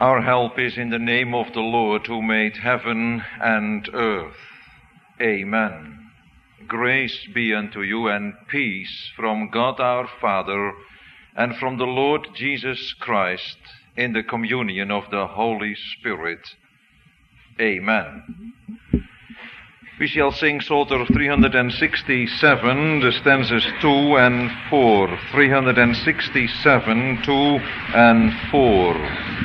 Our help is in the name of the Lord who made heaven and earth. Amen. Grace be unto you and peace from God our Father and from the Lord Jesus Christ in the communion of the Holy Spirit. Amen. We shall sing Psalter 367, the stanzas 2 and 4. 367, 2 and 4.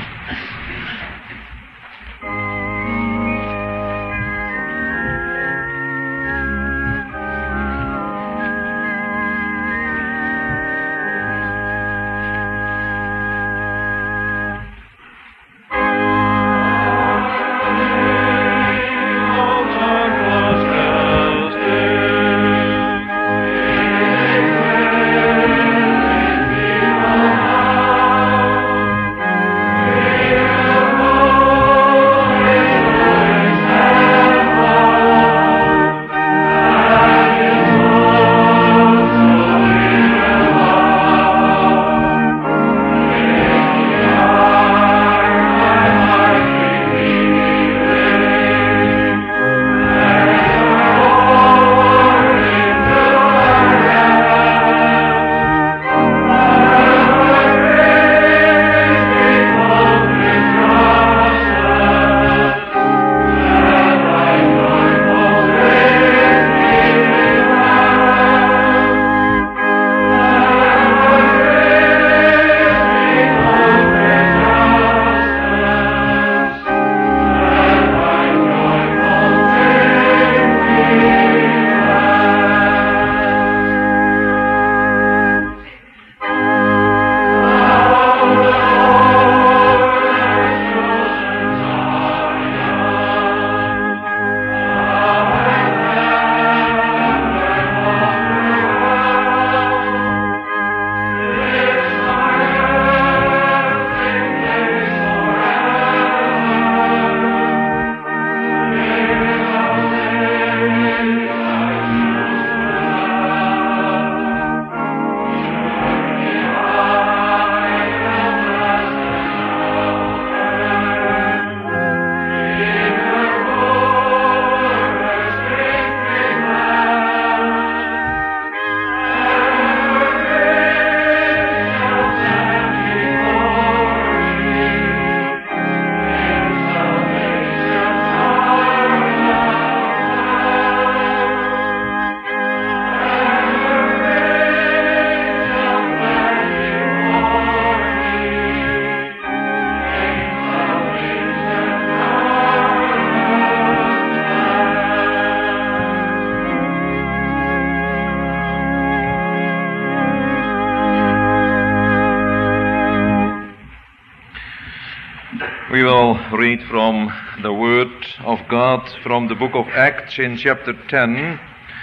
We will read from the Word of God from the book of Acts in chapter 10,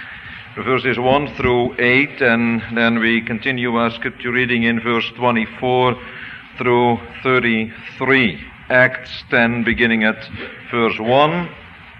verses 1 through 8, and then we continue our scripture reading in verse 24 through 33. Acts 10, beginning at verse 1.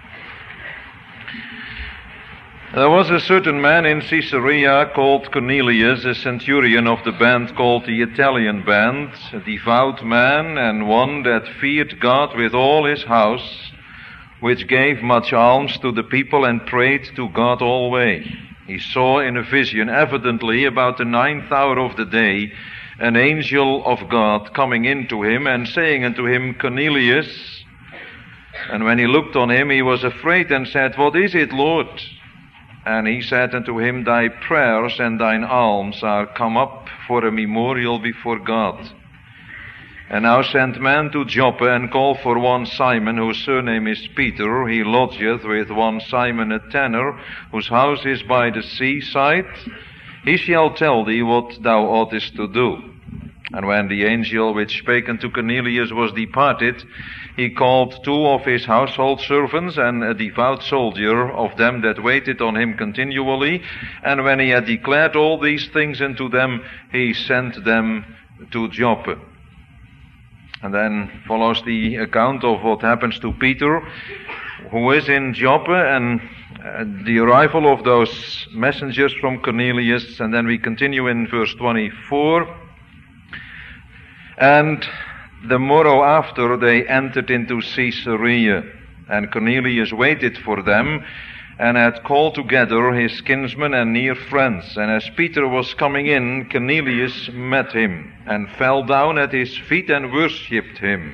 There was a certain man in Caesarea called Cornelius, a centurion of the band called the Italian band, a devout man and one that feared God with all his house, which gave much alms to the people and prayed to God always. He saw in a vision, evidently about the 9th hour of the day, an angel of God coming into him and saying unto him, Cornelius. And when he looked on him, he was afraid and said, What is it, Lord? And he said unto him, Thy prayers and thine alms are come up for a memorial before God. And now send men to Joppa, and call for one Simon, whose surname is Peter. He lodgeth with one Simon a tanner, whose house is by the seaside. He shall tell thee what thou oughtest to do. And when the angel which spake unto Cornelius was departed, he called 2 of his household servants and a devout soldier of them that waited on him continually. And when he had declared all these things unto them, he sent them to Joppa. And then follows the account of what happens to Peter, who is in Joppa, and the arrival of those messengers from Cornelius. And then we continue in verse 24. And The morrow after they entered into Caesarea, and Cornelius waited for them, and had called together his kinsmen and near friends. And as Peter was coming in, Cornelius met him, and fell down at his feet and worshipped him.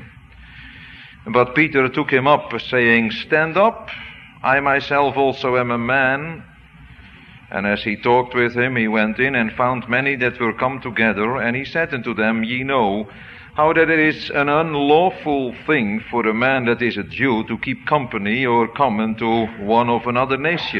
But Peter took him up, saying, "Stand up, I myself also am a man." And as he talked with him, he went in and found many that were come together, and he said unto them, "Ye know how that it is an unlawful thing for a man that is a Jew to keep company or come unto one of another nation.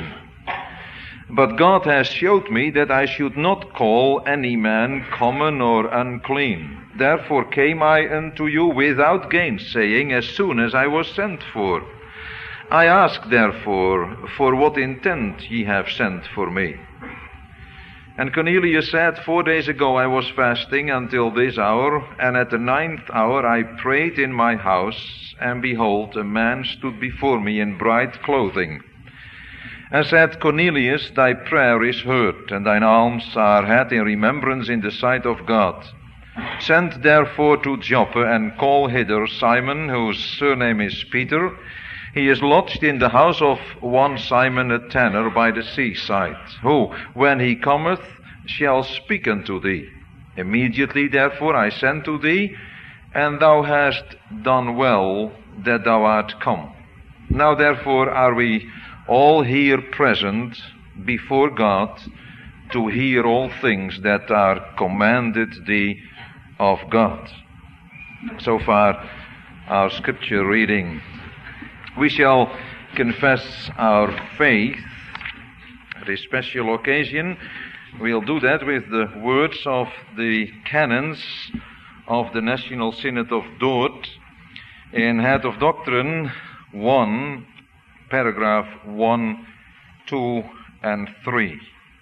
But God has showed me that I should not call any man common or unclean. Therefore came I unto you without gainsaying, as soon as I was sent for. I ask therefore, for what intent ye have sent for me?" And Cornelius said, 4 days ago I was fasting until this hour, and at the 9th hour I prayed in my house, and behold, a man stood before me in bright clothing, and said, "Cornelius, thy prayer is heard, and thine alms are had in remembrance in the sight of God. Send therefore to Joppa, and call hither Simon, whose surname is Peter. He is lodged in the house of one Simon a tanner by the seaside, who, when he cometh, shall speak unto thee. Immediately therefore I sent to thee, and thou hast done well that thou art come. Now therefore are we all here present before God to hear all things that are commanded thee of God." So far our scripture reading. We shall confess our faith at this special occasion. We'll do that with the words of the canons of the National Synod of Dort in Head of Doctrine 1, paragraph 1, 2, and 3.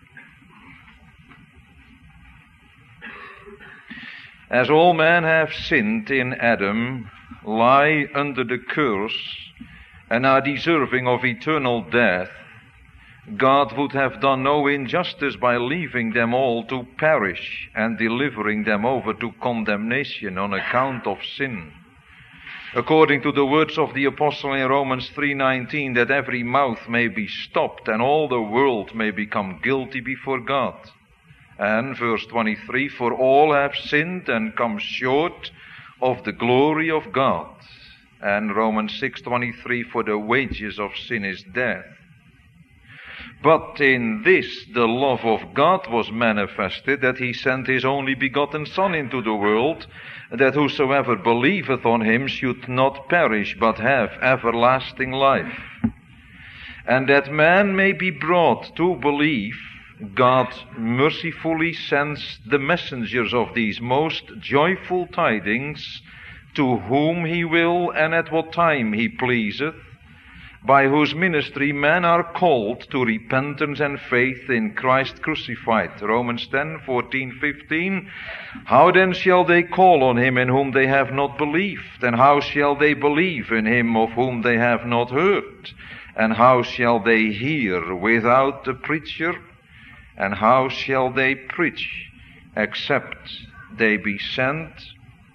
As all men have sinned in Adam, lie under the curse, and are deserving of eternal death, God would have done no injustice by leaving them all to perish and delivering them over to condemnation on account of sin. According to the words of the apostle in Romans 3:19, that every mouth may be stopped and all the world may become guilty before God. And verse 23, "For all have sinned and come short of the glory of God." And Romans 6:23, "For the wages of sin is death. But in this the love of God was manifested, that he sent his only begotten Son into the world, that whosoever believeth on him should not perish, but have everlasting life. And that man may be brought to believe, God mercifully sends the messengers of these most joyful tidings, to whom he will and at what time he pleaseth, by whose ministry men are called to repentance and faith in Christ crucified." Romans 10, 14, 15. "How then shall they call on him in whom they have not believed? And how shall they believe in him of whom they have not heard? And how shall they hear without a preacher? And how shall they preach except they be sent?"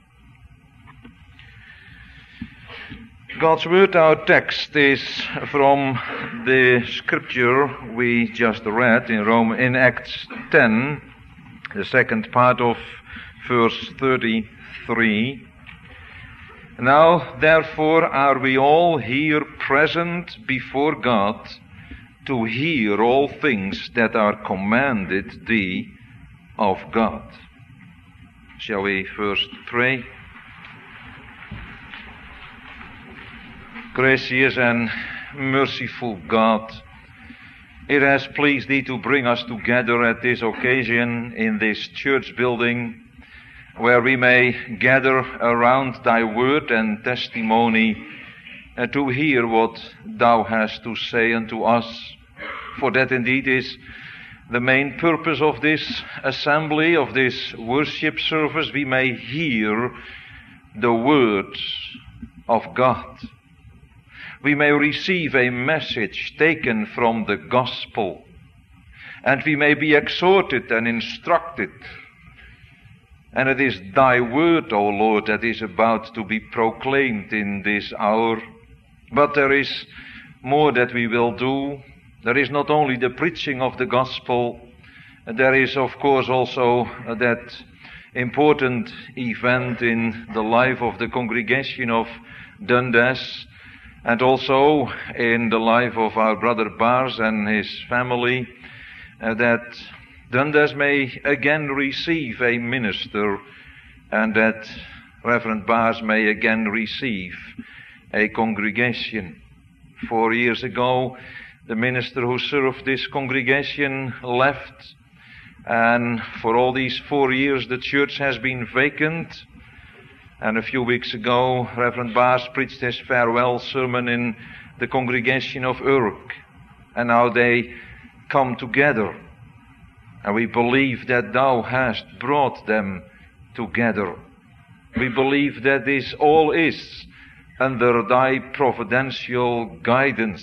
God's word, our text, is from the scripture we just read in Acts 10, the second part of verse 33. "Now, therefore, are we all here present before God to hear all things that are commanded thee of God." Shall we first pray? Gracious and merciful God, it has pleased thee to bring us together at this occasion in this church building, where we may gather around thy word and testimony to hear what thou hast to say unto us. For that indeed is the main purpose of this assembly, of this worship service. We may hear the words of God. We may receive a message taken from the gospel, and we may be exhorted and instructed And it is thy word, O Lord, that is about to be proclaimed in this hour. But there is more that we will do. There is not only the preaching of the gospel, there is of course also that important event in the life of the congregation of Dundas, and also in the life of our brother Bars and his family, that Dundas may again receive a minister, and that Reverend Bars may again receive a congregation. 4 years ago, the minister who served this congregation left, and for all these 4 years the church has been vacant. And a few weeks ago, Reverend Bars preached his farewell sermon in the congregation of Urk. And now they come together. And we believe that thou hast brought them together. We believe that this all is under thy providential guidance.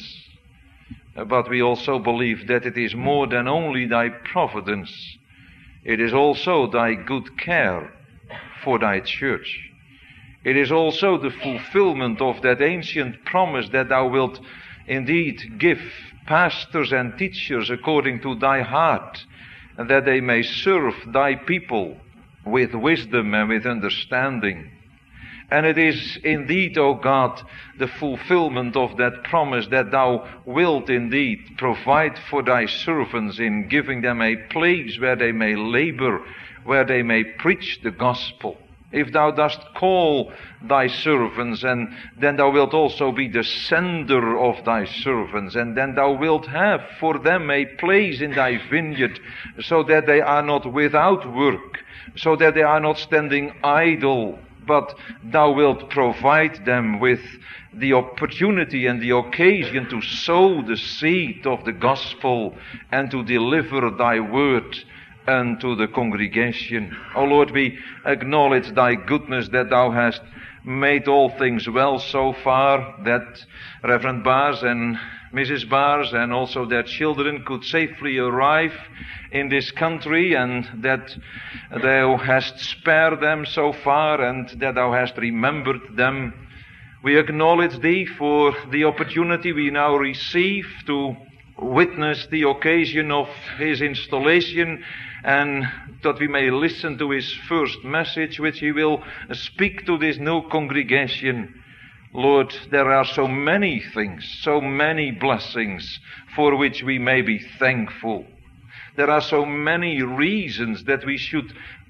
But we also believe that it is more than only thy providence. It is also thy good care for thy church. It is also the fulfillment of that ancient promise that thou wilt indeed give pastors and teachers according to thy heart, and that they may serve thy people with wisdom and with understanding. And it is indeed, O God, the fulfillment of that promise that thou wilt indeed provide for thy servants in giving them a place where they may labor, where they may preach the gospel. If thou dost call thy servants, and then thou wilt also be the sender of thy servants, and then thou wilt have for them a place in thy vineyard, so that they are not without work, so that they are not standing idle, but thou wilt provide them with the opportunity and the occasion to sow the seed of the gospel and to deliver thy word unto the congregation. O Lord, we acknowledge thy goodness, that thou hast made all things well so far, that Reverend Bars and Mrs. Bars and also their children could safely arrive in this country, and that thou hast spared them so far, and that thou hast remembered them. We acknowledge thee for the opportunity we now receive to witness the occasion of his installation, and that we may listen to his first message which he will speak to this new congregation. Lord, there are so many things, so many blessings for which we may be thankful. There are so many reasons that we should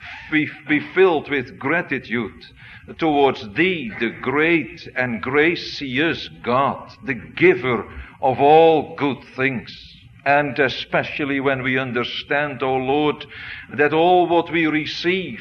be filled with gratitude towards thee, the great and gracious God, the giver of all good things. And especially when we understand, O Lord, that all what we receive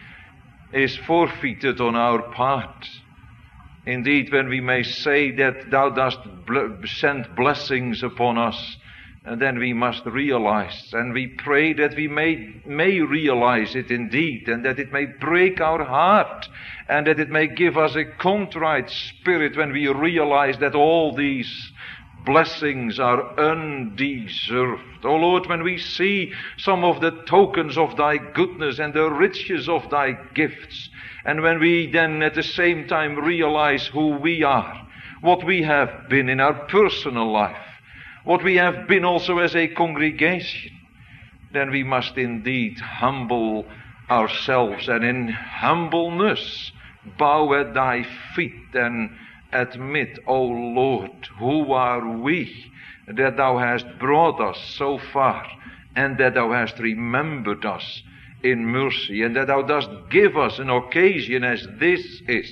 is forfeited on our part. Indeed, when we may say that thou dost send blessings upon us, then we must realize, and we pray that we may realize it indeed, and that it may break our heart, and that it may give us a contrite spirit when we realize that all these blessings are undeserved. O Lord, when we see some of the tokens of thy goodness and the riches of thy gifts, and when we then at the same time realize who we are, what we have been in our personal life, what we have been also as a congregation, then we must indeed humble ourselves, and in humbleness bow at thy feet and admit, O Lord, who are we, that thou hast brought us so far, and that thou hast remembered us in mercy, and that thou dost give us an occasion as this is.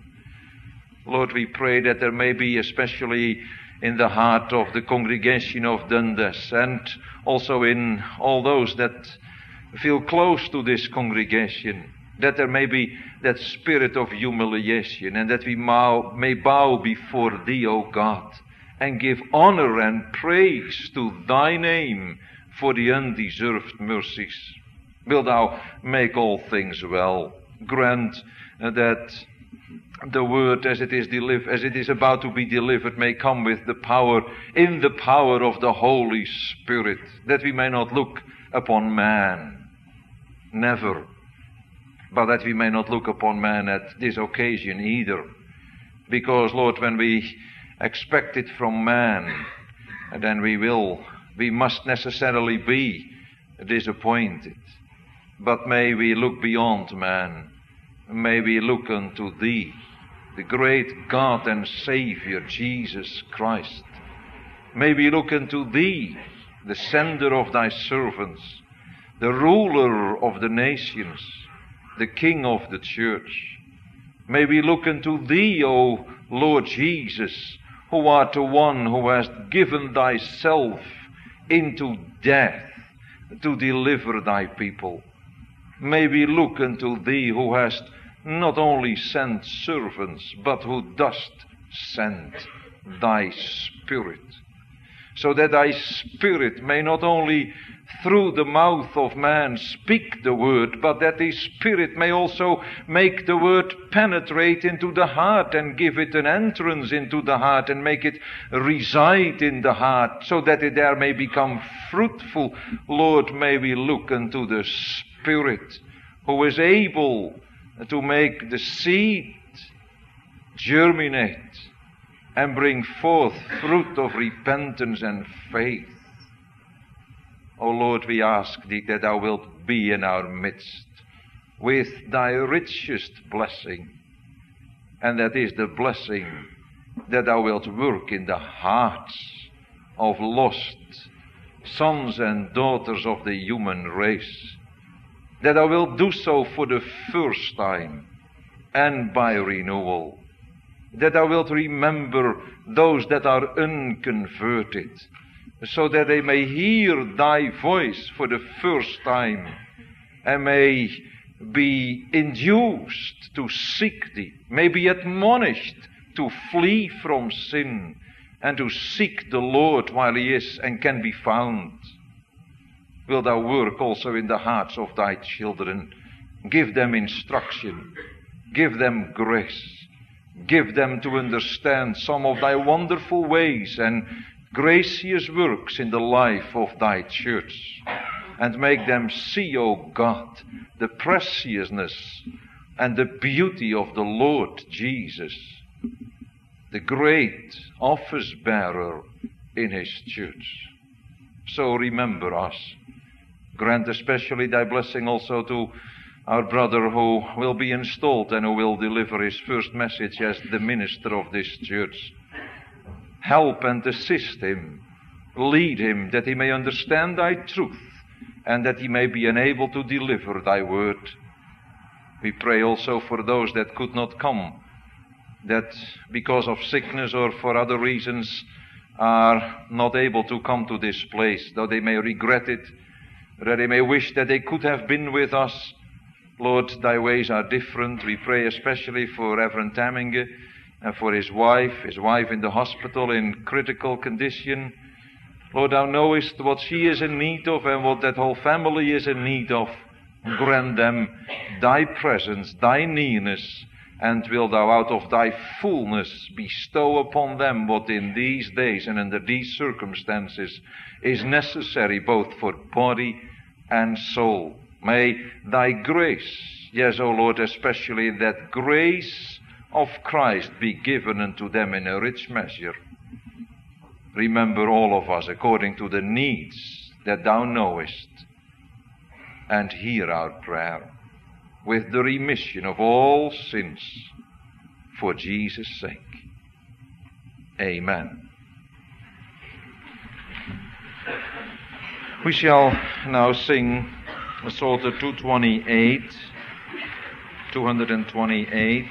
Lord, we pray that there may be, especially in the heart of the congregation of Dundas, and also in all those that feel close to this congregation, that there may be that spirit of humiliation, and that we may bow before thee, O God, and give honor and praise to thy name for the undeserved mercies. Wilt thou make all things well? Grant that the word as it is about to be delivered may come with the power, in the power of the Holy Spirit, that we may not look upon man, never, but that we may not look upon man at this occasion either. Because, Lord, when we expect it from man, then we must necessarily be disappointed. But may we look beyond man. May we look unto Thee, the great God and Savior, Jesus Christ. May we look unto Thee, the sender of Thy servants, the ruler of the nations, the King of the church. May we look unto Thee, O Lord Jesus, who art the one who hast given Thyself into death to deliver Thy people. May we look unto Thee, who hast not only sent servants, but who dost send Thy Spirit, so that Thy Spirit may not only through the mouth of man speak the word, but that His Spirit may also make the word penetrate into the heart and give it an entrance into the heart and make it reside in the heart, so that it there may become fruitful. Lord, may we look unto the Spirit who is able to make the seed germinate and bring forth fruit of repentance and faith. O Lord, we ask Thee that Thou wilt be in our midst with Thy richest blessing, and that is the blessing that Thou wilt work in the hearts of lost sons and daughters of the human race, that Thou wilt do so for the first time and by renewal, that Thou wilt remember those that are unconverted, so that they may hear Thy voice for the first time and may be induced to seek Thee, may be admonished to flee from sin and to seek the Lord while He is and can be found. Will Thou work also in the hearts of Thy children? Give them instruction, give them grace, give them to understand some of Thy wonderful ways and gracious works in the life of Thy church, and make them see, O God, the preciousness and the beauty of the Lord Jesus, the great office bearer in His church. So remember us. Grant especially Thy blessing also to our brother who will be installed and who will deliver his first message as the minister of this church. Help and assist him, lead him, that he may understand Thy truth, and that he may be enabled to deliver Thy word. We pray also for those that could not come, that because of sickness or for other reasons are not able to come to this place, though they may regret it, that they may wish that they could have been with us. Lord, Thy ways are different. We pray especially for Reverend Tamminge, and for his wife in the hospital in critical condition. Lord, Thou knowest what she is in need of and what that whole family is in need of. Grant them Thy presence, Thy nearness, and will Thou out of Thy fullness bestow upon them what in these days and under these circumstances is necessary both for body and soul. May Thy grace, yes, O Lord, especially that grace of Christ, be given unto them in a rich measure. Remember all of us according to the needs that Thou knowest, and hear our prayer with the remission of all sins for Jesus' sake. Amen. We shall now sing Psalter 228.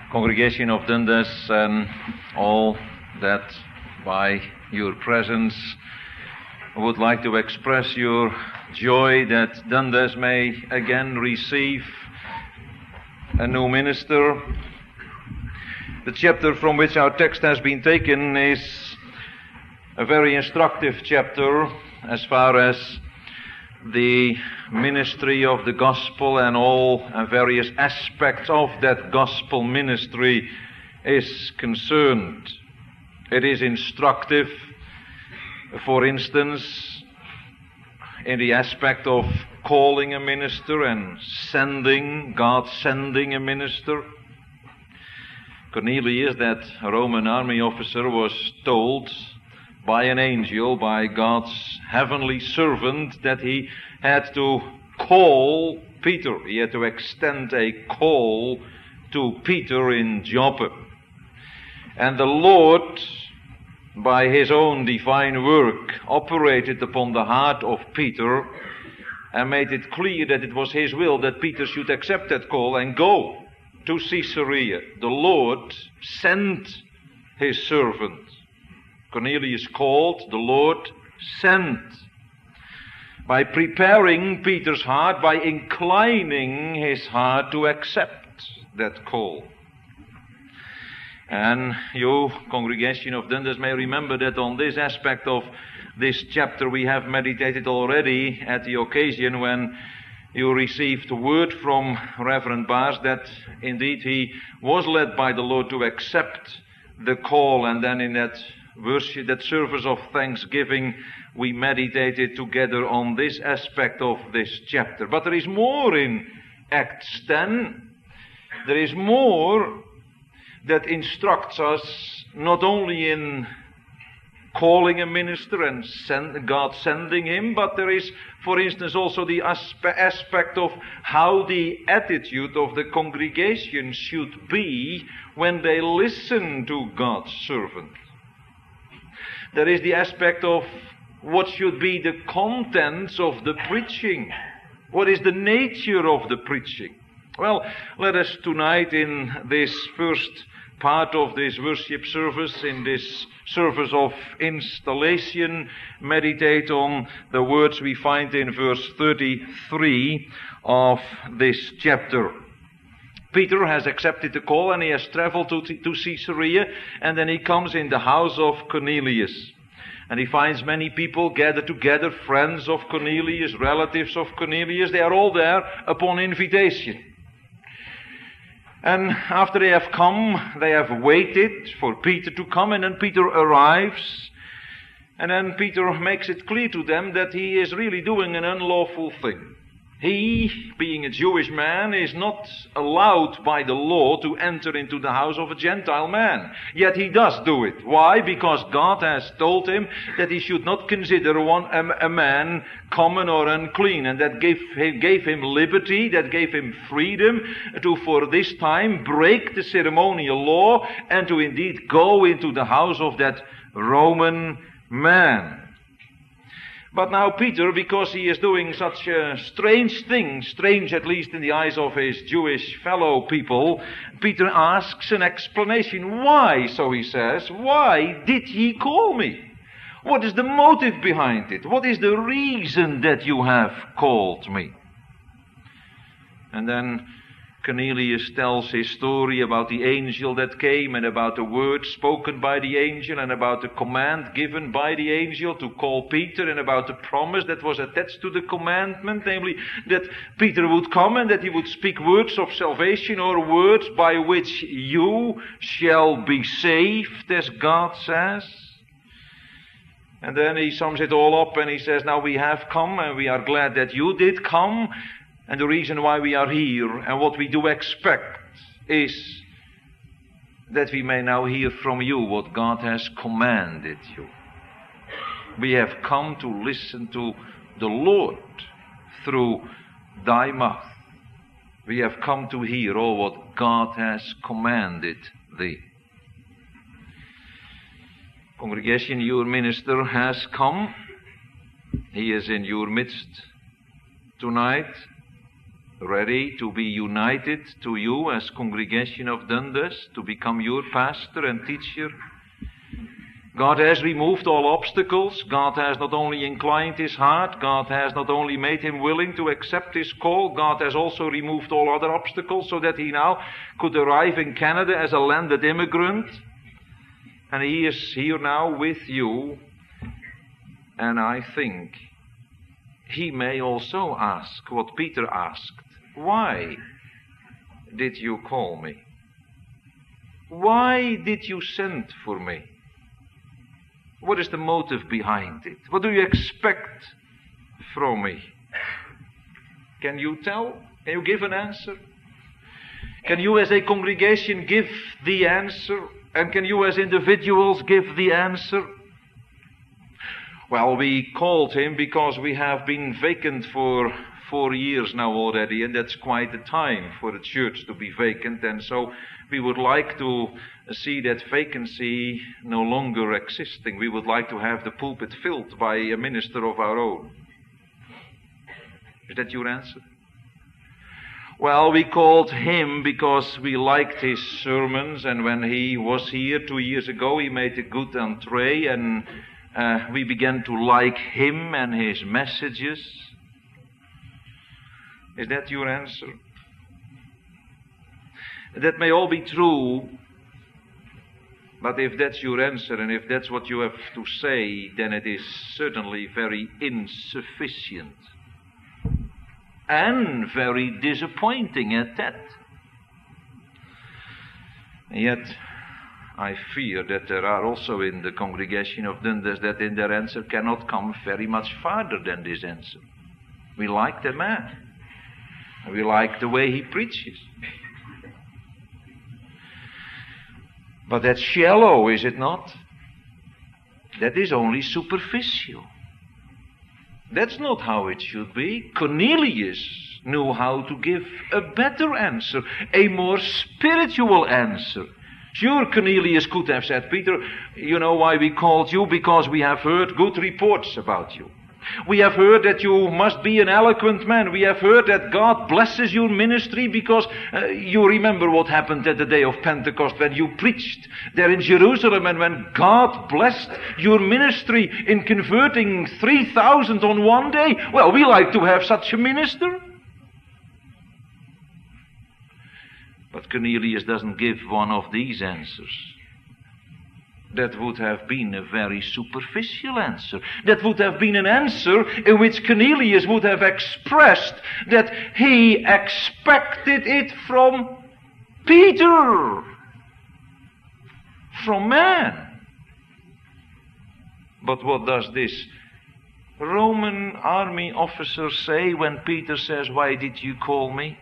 Congregation of Dundas and all that by your presence would like to express your joy that Dundas may again receive a new minister. The chapter from which our text has been taken is a very instructive chapter as far as the ministry of the gospel and all various aspects of that gospel ministry is concerned. It is instructive, for instance, in the aspect of calling a minister and God sending a minister. Cornelius, that Roman army officer, was told by an angel, by God's heavenly servant, that he had to call Peter. He had to extend a call to Peter in Joppe. And the Lord, by his own divine work, operated upon the heart of Peter and made it clear that it was his will that Peter should accept that call and go to Caesarea. The Lord sent his servant. Cornelius called, the Lord sent. By preparing Peter's heart, by inclining his heart to accept that call. And you, congregation of Dundas, may remember that on this aspect of this chapter we have meditated already at the occasion when you received word from Reverend Baas that indeed he was led by the Lord to accept the call, and then in that worship, that service of thanksgiving, we meditated together on this aspect of this chapter. But there is more in Acts 10. There is more that instructs us not only in calling a minister and God sending him, but there is, for instance, also the aspect of how the attitude of the congregation should be when they listen to God's servant. There is the aspect of what should be the contents of the preaching. What is the nature of the preaching? Well, let us tonight in this first part of this worship service, in this service of installation, meditate on the words we find in verse 33 of this chapter. Peter has accepted the call and he has traveled to Caesarea, and then he comes in the house of Cornelius. And he finds many people gathered together, friends of Cornelius, relatives of Cornelius. They are all there upon invitation. And after they have come, they have waited for Peter to come, and then Peter arrives. And then Peter makes it clear to them that he is really doing an unlawful thing. He, being a Jewish man, is not allowed by the law to enter into the house of a Gentile man. Yet he does do it. Why? Because God has told him that he should not consider a man common or unclean. And that gave him liberty, that gave him freedom to, for this time, break the ceremonial law and to indeed go into the house of that Roman man. But now Peter, because he is doing such a strange thing, strange at least in the eyes of his Jewish fellow people, Peter asks an explanation. Why, so he says, why did ye call me? What is the motive behind it? What is the reason that you have called me? And then Cornelius tells his story about the angel that came and about the word spoken by the angel and about the command given by the angel to call Peter and about the promise that was attached to the commandment, namely that Peter would come and that he would speak words of salvation or words by which you shall be saved, as God says. And then he sums it all up and he says, now we have come and we are glad that you did come. And the reason why we are here and what we do expect is that we may now hear from you what God has commanded you. We have come to listen to the Lord through thy mouth. We have come to hear all what God has commanded thee. Congregation, your minister has come. He is in your midst tonight. ready to be united to you as congregation of Dundas, to become your pastor and teacher. God has removed all obstacles. God has not only inclined his heart, God has not only made him willing to accept his call, God has also removed all other obstacles so that he now could arrive in Canada as a landed immigrant. And he is here now with you. And I think he may also ask what Peter asked. Why did you call me? Why did you send for me? What is the motive behind it? What do you expect from me? Can you tell? Can you give an answer? Can you as a congregation give the answer? And can you as individuals give the answer? Well, we called him because we have been vacant for 4 years now already, and that's quite a time for a church to be vacant, and so we would like to see that vacancy no longer existing. We would like to have the pulpit filled by a minister of our own. Is that your answer? Well, we called him because we liked his sermons, and when he was here 2 years ago, he made a good entree, and we began to like him and his messages. Is that your answer? That may all be true, but if that's your answer and if that's what you have to say, then it is certainly very insufficient and very disappointing at that. Yet I fear that there are also in the congregation of Dundas that in their answer cannot come very much farther than this answer. We like the man. We like the way he preaches. But that's shallow, is it not? That is only superficial. That's not how it should be. Cornelius knew how to give a better answer, a more spiritual answer. Sure, Cornelius could have said, Peter, you know why we called you? Because we have heard good reports about you. We have heard that you must be an eloquent man. We have heard that God blesses your ministry because you remember what happened at the day of Pentecost when you preached there in Jerusalem, and when God blessed your ministry in converting 3,000 on one day. Well, we like to have such a minister. But Cornelius doesn't give one of these answers. That would have been a very superficial answer. That would have been an answer in which Cornelius would have expressed that he expected it from Peter, from man. But what does this Roman army officer say when Peter says, why did you call me?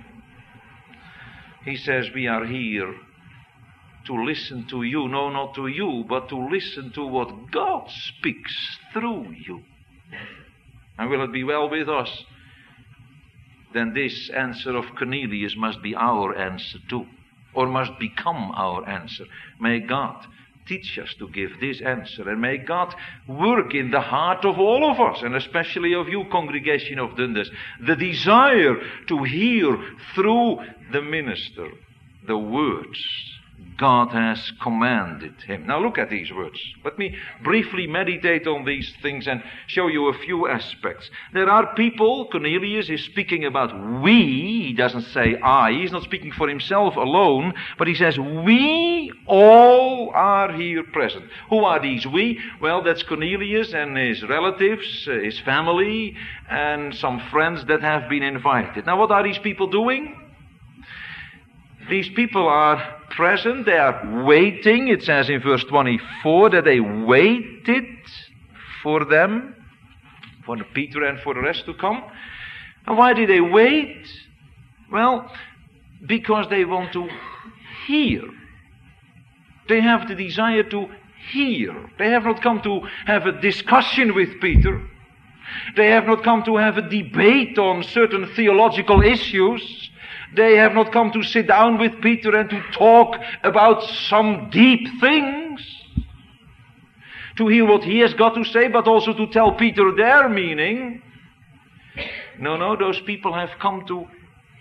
He says, we are here to listen to you, no, not to you, but to listen to what God speaks through you. And will it be well with us? Then this answer of Cornelius must be our answer too, or must become our answer. May God teach us to give this answer, and may God work in the heart of all of us, and especially of you, congregation of Dundas, the desire to hear through the minister the words God has commanded him. Now look at these words. Let me briefly meditate on these things and show you a few aspects. There are people, Cornelius is speaking about we, he doesn't say I, he's not speaking for himself alone, but he says we all are here present. Who are these we? Well, that's Cornelius and his relatives, his family, and some friends that have been invited. Now what are these people doing? These people are present, they are waiting. It says in verse 24 that they waited for them, for Peter and for the rest to come. And why did they wait? Well, because they want to hear. They have the desire to hear. They have not come to have a discussion with Peter. They have not come to have a debate on certain theological issues. They have not come to sit down with Peter and to talk about some deep things, to hear what he has got to say, but also to tell Peter their meaning. No, those people have come to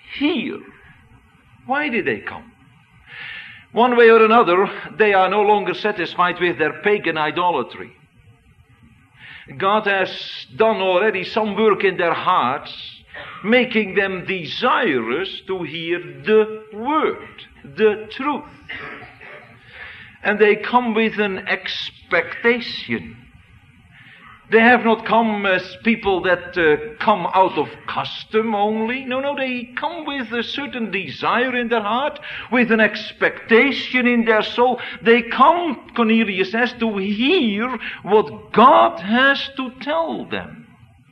hear. Why did they come? One way or another, they are no longer satisfied with their pagan idolatry. God has done already some work in their hearts, making them desirous to hear the word, the truth. And they come with an expectation. They have not come as people that come out of custom only. No, they come with a certain desire in their heart, with an expectation in their soul. They come, Cornelius says, to hear what God has to tell them.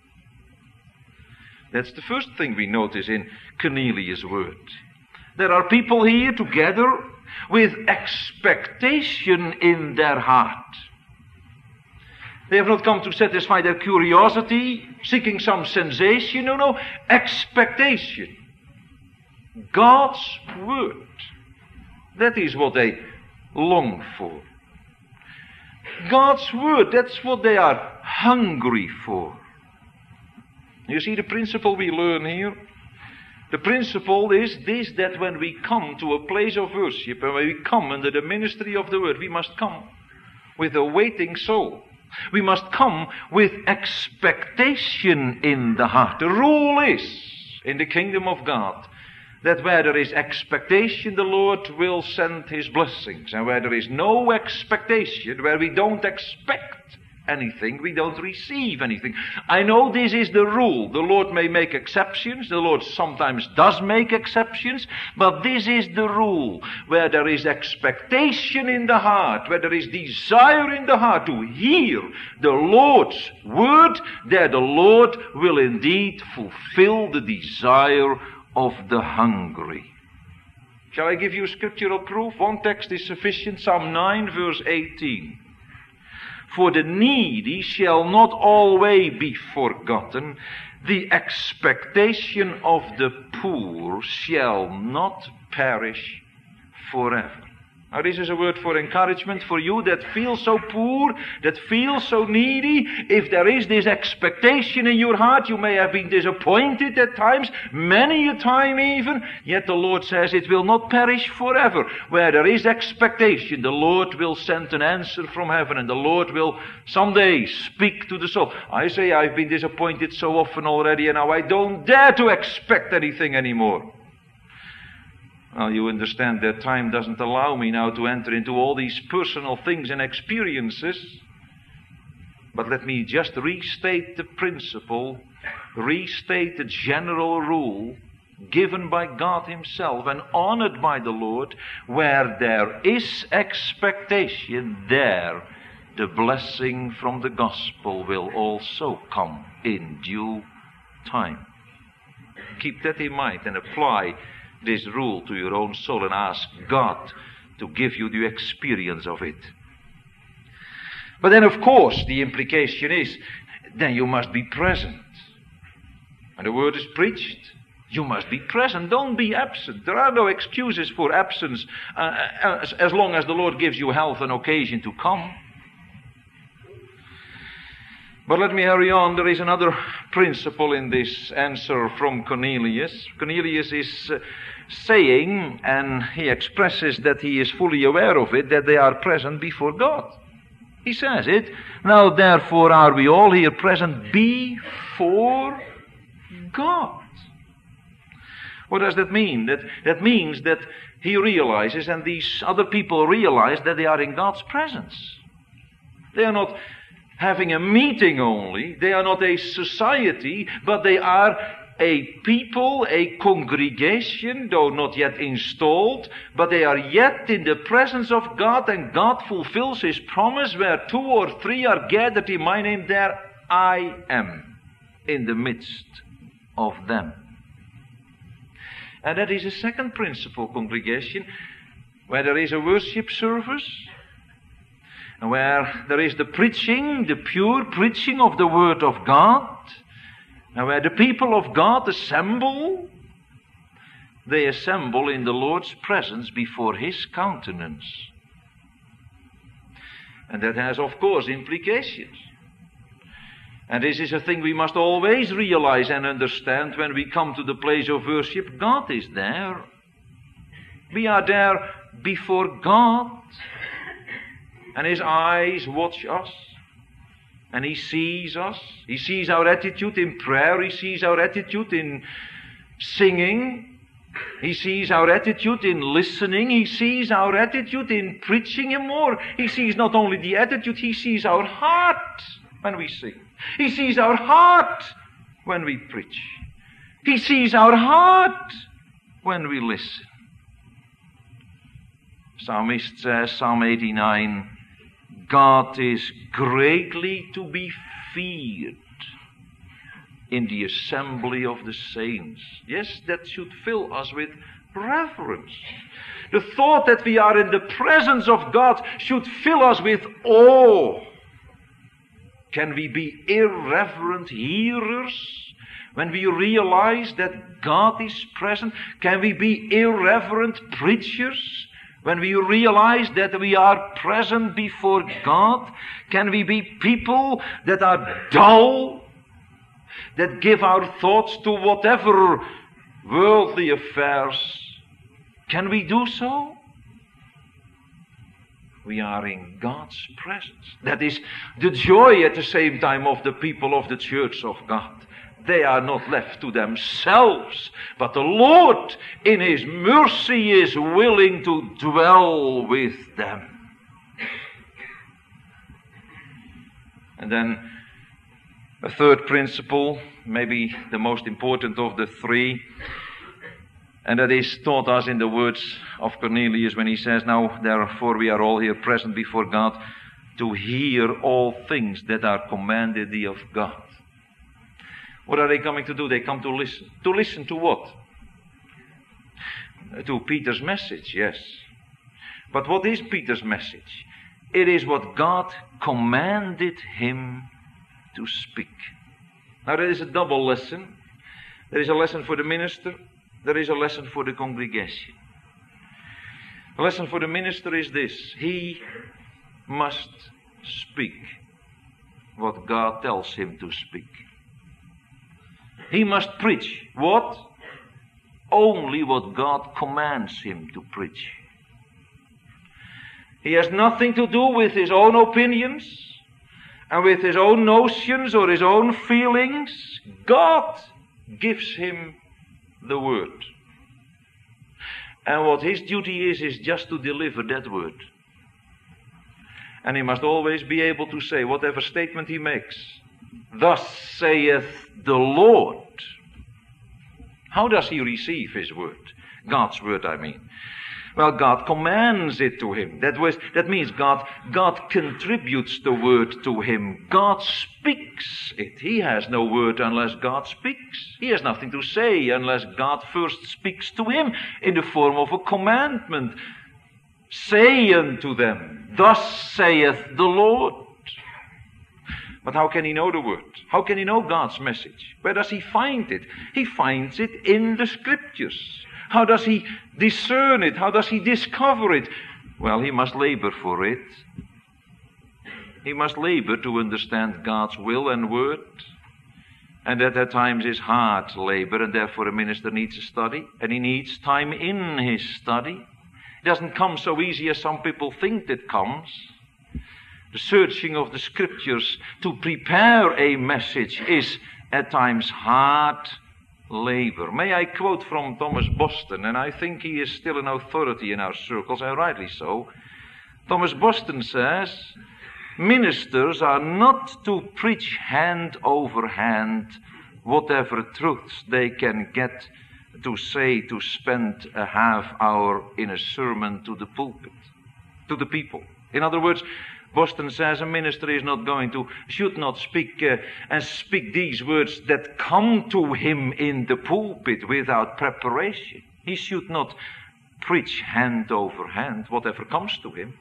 That's the first thing we notice in Cornelius' word. There are people here together with expectation in their heart. They have not come to satisfy their curiosity, seeking some sensation. No, expectation. God's word. That is what they long for. God's word, that's what they are hungry for. You see the principle we learn here? The principle is this, that when we come to a place of worship, and when we come under the ministry of the word, we must come with a waiting soul. We must come with expectation in the heart. The rule is, in the kingdom of God, that where there is expectation, the Lord will send His blessings. And where there is no expectation, where we don't expect anything, we don't receive anything. I know this is the rule. The Lord may make exceptions. The Lord sometimes does make exceptions. But this is the rule. Where there is expectation in the heart, where there is desire in the heart to hear the Lord's word, there the Lord will indeed fulfill the desire of the hungry. Shall I give you scriptural proof? One text is sufficient. Psalm 9 verse 18. For the needy shall not always be forgotten. The expectation of the poor shall not perish forever. Now this is a word for encouragement for you that feel so poor, that feel so needy. If there is this expectation in your heart, you may have been disappointed at times, many a time even, yet the Lord says it will not perish forever. Where there is expectation, the Lord will send an answer from heaven, and the Lord will someday speak to the soul. I say I've been disappointed so often already, and now I don't dare to expect anything anymore. Well, you understand that time doesn't allow me now to enter into all these personal things and experiences. But let me just restate the principle, restate the general rule given by God Himself and honored by the Lord. Where there is expectation, there the blessing from the gospel will also come in due time. Keep that in mind and apply this rule to your own soul and ask God to give you the experience of it. But then, of course, the implication is, then you must be present. When the word is preached, you must be present. Don't be absent. There are no excuses for absence as long as the Lord gives you health and occasion to come. But let me hurry on. There is another principle in this answer from Cornelius. Cornelius is saying, and he expresses that he is fully aware of it, that they are present before God. He says it. Now therefore are we all here present before God. What does that mean? That means that he realizes, and these other people realize, that they are in God's presence. They are not having a meeting only. They are not a society, but they are a people, a congregation, though not yet installed, but they are yet in the presence of God, and God fulfills His promise, where 2 or 3 are gathered in my name, there I am in the midst of them. And that is a second principle, congregation, where there is a worship service, and where there is the preaching, the pure preaching of the Word of God, and where the people of God assemble, they assemble in the Lord's presence before His countenance. And that has, of course, implications. And this is a thing we must always realize and understand when we come to the place of worship. God is there. We are there before God. And His eyes watch us. And He sees us. He sees our attitude in prayer. He sees our attitude in singing. He sees our attitude in listening. He sees our attitude in preaching, and more. He sees not only the attitude, He sees our heart when we sing. He sees our heart when we preach. He sees our heart when we listen. Psalmist says, Psalm 89, God is greatly to be feared in the assembly of the saints. Yes, that should fill us with reverence. The thought that we are in the presence of God should fill us with awe. Can we be irreverent hearers when we realize that God is present? Can we be irreverent preachers when we realize that we are present before God? Can we be people that are dull, that give our thoughts to whatever worldly affairs? Can we do so? We are in God's presence. That is the joy at the same time of the people of the church of God. They are not left to themselves, but the Lord in His mercy is willing to dwell with them. And then a third principle, maybe the most important of the three, and that is taught us in the words of Cornelius when he says, now therefore we are all here present before God to hear all things that are commanded thee of God. What are they coming to do? They come to listen. To listen to what? To Peter's message, yes. But what is Peter's message? It is what God commanded him to speak. Now there is a double lesson. There is a lesson for the minister. There is a lesson for the congregation. The lesson for the minister is this. He must speak what God tells him to speak. He must preach what? Only what God commands him to preach. He has nothing to do with his own opinions and with his own notions or his own feelings. God gives him the word. And what his duty is just to deliver that word. And he must always be able to say, whatever statement he makes, thus saith the Lord. How does he receive his word? God's word, I mean. Well, God commands it to him. That means God contributes the word to him. God speaks it. He has no word unless God speaks. He has nothing to say unless God first speaks to him in the form of a commandment. Say unto them, thus saith the Lord. But how can he know the word? How can he know God's message? Where does he find it? He finds it in the Scriptures. How does he discern it? How does he discover it? Well, he must labor for it. He must labor to understand God's will and word. And that at times is hard labor, and therefore a minister needs a study, and he needs time in his study. It doesn't come so easy as some people think it comes. The searching of the Scriptures to prepare a message is at times hard labor. May I quote from Thomas Boston, and I think he is still an authority in our circles, and rightly so. Thomas Boston says, ministers are not to preach hand over hand whatever truths they can get to say to spend a half hour in a sermon to the pulpit, to the people. In other words, Boston says a minister should not speak these words that come to him in the pulpit without preparation. He should not preach hand over hand, whatever comes to him.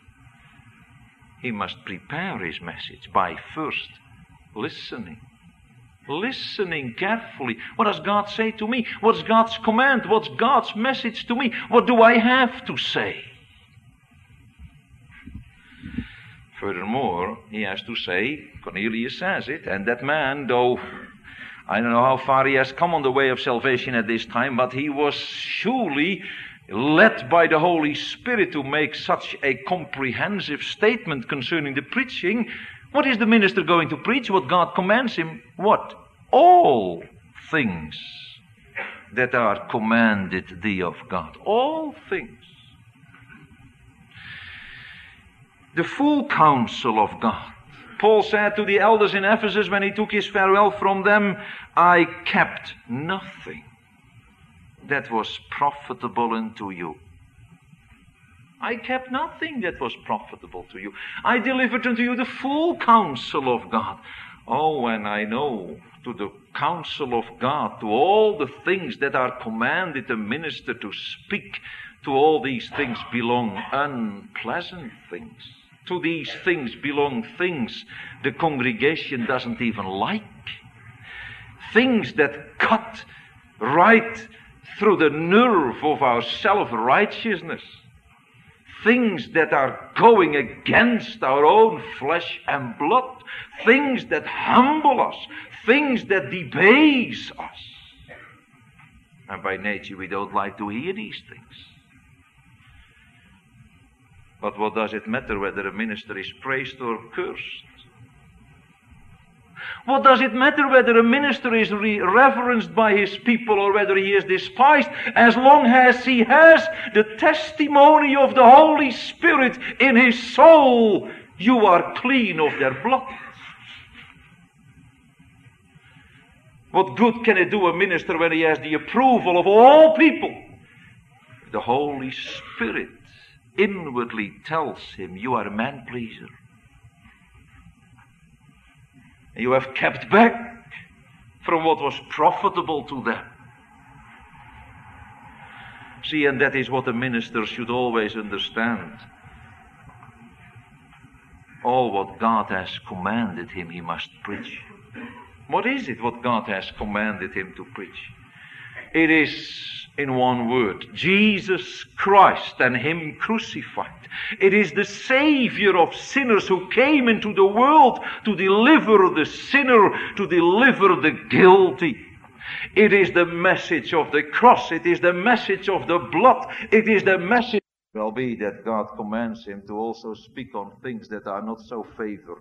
He must prepare his message by first listening. Listening carefully. What does God say to me? What's God's command? What's God's message to me? What do I have to say? Furthermore, he has to say, Cornelius says it, and that man, though I don't know how far he has come on the way of salvation at this time, but he was surely led by the Holy Spirit to make such a comprehensive statement concerning the preaching. What is the minister going to preach? What God commands him? What? All things that are commanded thee of God. All things. The full counsel of God. Paul said to the elders in Ephesus when he took his farewell from them, I kept nothing that was profitable unto you. I kept nothing that was profitable to you. I delivered unto you the full counsel of God. Oh, and I know to the counsel of God, to all the things that are commanded a minister to speak, to all these things belong unpleasant things. To these things belong things the congregation doesn't even like. Things that cut right through the nerve of our self-righteousness. Things that are going against our own flesh and blood. Things that humble us. Things that debase us. And by nature we don't like to hear these things. But what does it matter whether a minister is praised or cursed? What does it matter whether a minister is reverenced by his people or whether he is despised, as long as he has the testimony of the Holy Spirit in his soul? You are clean of their blood. What good can it do a minister when he has the approval of all people? The Holy Spirit inwardly tells him, you are a man-pleaser. You have kept back from what was profitable to them. See, and that is what a minister should always understand. All what God has commanded him, he must preach. What is it what God has commanded him to preach? It is, in one word, Jesus Christ and Him crucified. It is the Savior of sinners who came into the world to deliver the sinner, to deliver the guilty. It is the message of the cross. It is the message of the blood. It is the message. It will be that God commands him to also speak on things that are not so favored.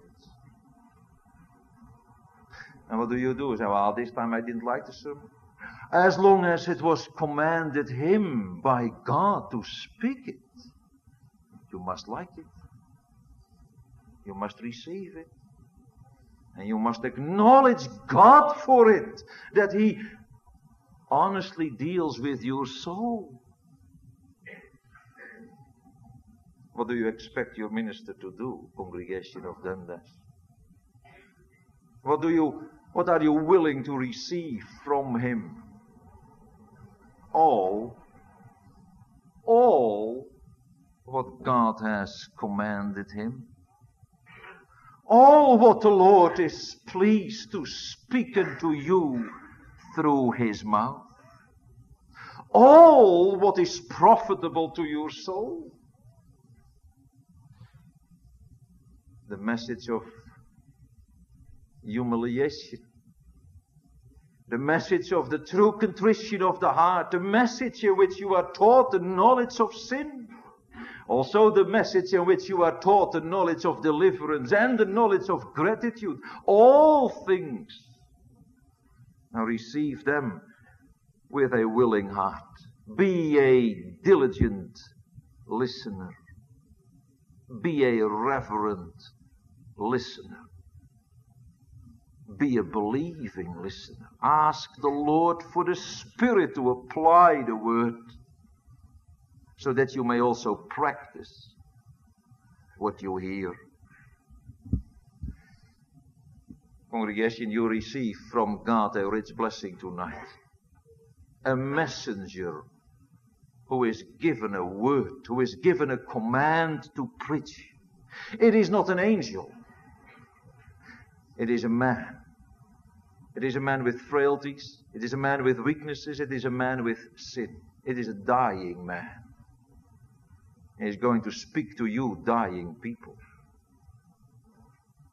And what do? You say, well, this time I didn't like the sermon. As long as it was commanded him by God to speak it, you must like it. You must receive it. And you must acknowledge God for it, that He honestly deals with your soul. What do you expect your minister to do, congregation of Dundas? What are you willing to receive from him? All what God has commanded him. All what the Lord is pleased to speak unto you through His mouth. All what is profitable to your soul. The message of humiliation. The message of the true contrition of the heart. The message in which you are taught the knowledge of sin. Also the message in which you are taught the knowledge of deliverance and the knowledge of gratitude. All things. Now receive them with a willing heart. Be a diligent listener. Be a reverent listener. Be a believing listener. Ask the Lord for the Spirit to apply the word, so that you may also practice what you hear. Congregation, you receive from God a rich blessing tonight. A messenger who is given a word, who is given a command to preach. It is not an angel. It is a man. It is a man with frailties. It is a man with weaknesses. It is a man with sin. It is a dying man. He is going to speak to you, dying people.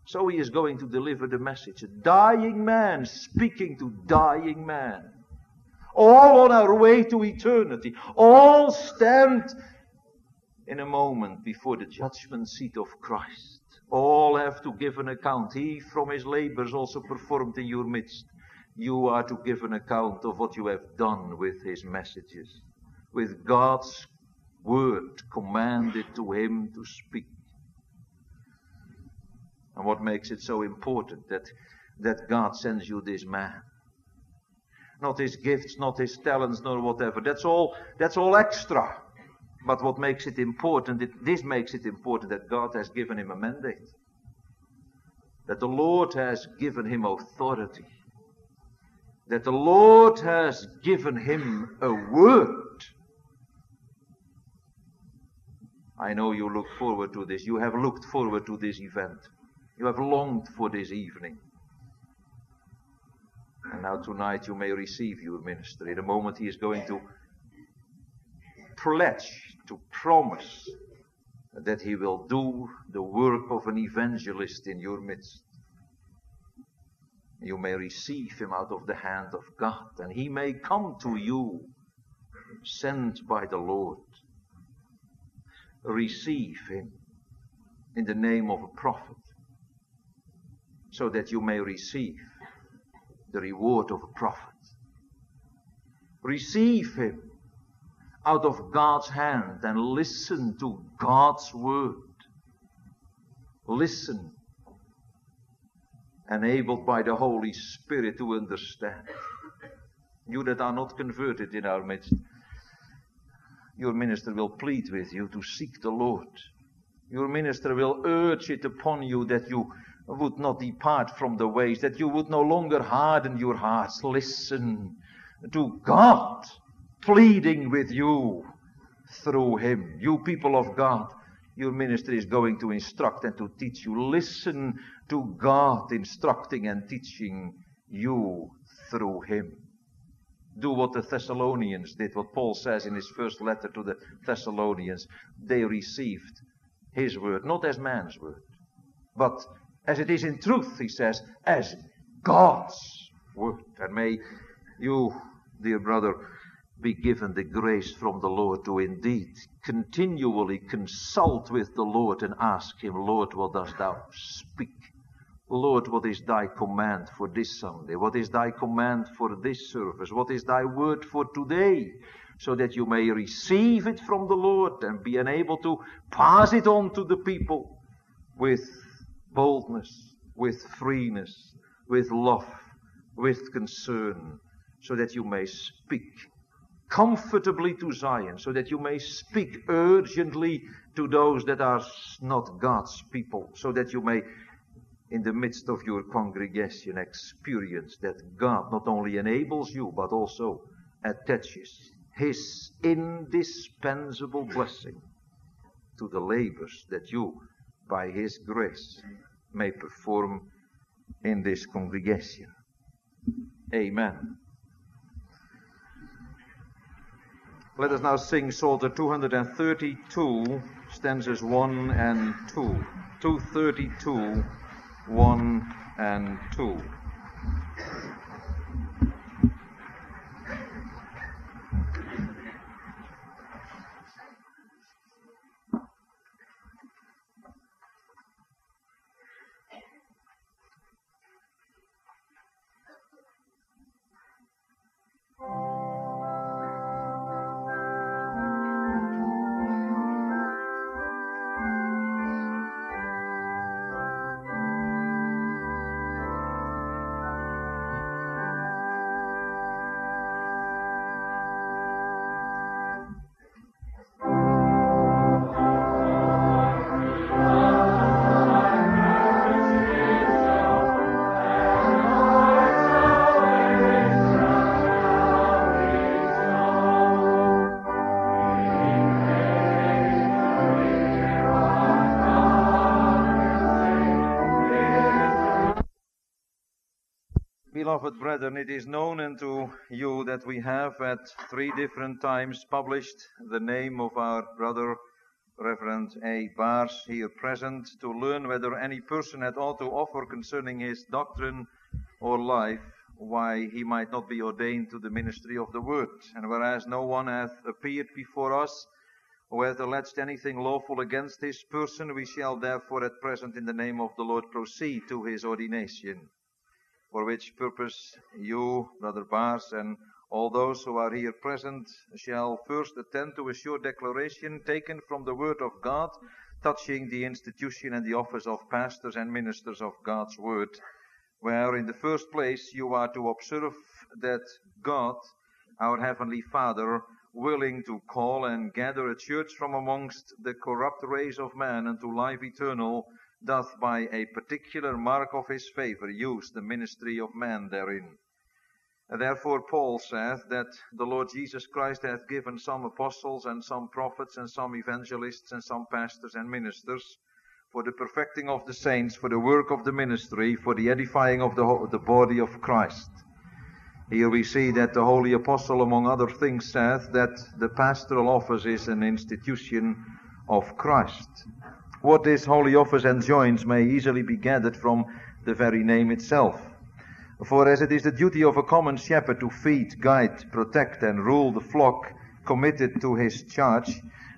So he is going to deliver the message. A dying man speaking to dying man. All on our way to eternity. All stand in a moment before the judgment seat of Christ. All have to give an account. He from his labors also performed in your midst. You are to give an account of what you have done with his messages. With God's word commanded to him to speak. And what makes it so important that God sends you this man? Not his gifts, not his talents, nor whatever. That's all extra. But what makes it important, this makes it important that God has given him a mandate. That the Lord has given him authority. That the Lord has given him a word. I know you look forward to this. You have looked forward to this event. You have longed for this evening. And now tonight you may receive your minister. In a moment he is going to pledge, to promise that he will do the work of an evangelist in your midst. You may receive him out of the hand of God, and he may come to you, sent by the Lord. Receive him in the name of a prophet, so that you may receive the reward of a prophet. Receive him out of God's hand and listen to God's word. Listen, enabled by the Holy Spirit to understand. You that are not converted in our midst, your minister will plead with you to seek the Lord. Your minister will urge it upon you that you would not depart from the ways, that you would no longer harden your hearts. Listen to God pleading with you through him. You people of God, your ministry is going to instruct and to teach you. Listen to God instructing and teaching you through him. Do what the Thessalonians did, what Paul says in his first letter to the Thessalonians. They received his word, not as man's word, but as it is in truth, he says, as God's word. And may you, dear brother, be given the grace from the Lord to indeed continually consult with the Lord and ask him, Lord, what dost thou speak? Lord, what is thy command for this Sunday? What is thy command for this service? What is thy word for today? So that you may receive it from the Lord and be enabled to pass it on to the people with boldness, with freeness, with love, with concern, so that you may speak comfortably to Zion, so that you may speak urgently to those that are not God's people, so that you may, in the midst of your congregation, experience that God not only enables you, but also attaches his indispensable blessing to the labors that you, by his grace, may perform in this congregation. Amen. Let us now sing Psalter 232, stanzas 1 and 2. 232, 1 and 2. Beloved brethren, it is known unto you that we have at 3 different times published the name of our brother Reverend A. Baars, here present, to learn whether any person had aught to offer concerning his doctrine or life, why he might not be ordained to the ministry of the word. And whereas no one hath appeared before us, who hath alleged anything lawful against his person, we shall therefore at present in the name of the Lord proceed to his ordination. For which purpose you, Brother Baars, and all those who are here present shall first attend to a short declaration taken from the Word of God, touching the institution and the office of pastors and ministers of God's Word, where in the first place you are to observe that God, our Heavenly Father, willing to call and gather a church from amongst the corrupt race of man unto life eternal, doth by a particular mark of his favor use the ministry of man therein. Therefore Paul saith that the Lord Jesus Christ hath given some apostles and some prophets and some evangelists and some pastors and ministers for the perfecting of the saints, for the work of the ministry, for the edifying of the body of Christ. Here we see that the Holy Apostle, among other things, saith that the pastoral office is an institution of Christ. What this holy office enjoins may easily be gathered from the very name itself. For as it is the duty of a common shepherd to feed, guide, protect, and rule the flock committed to his charge,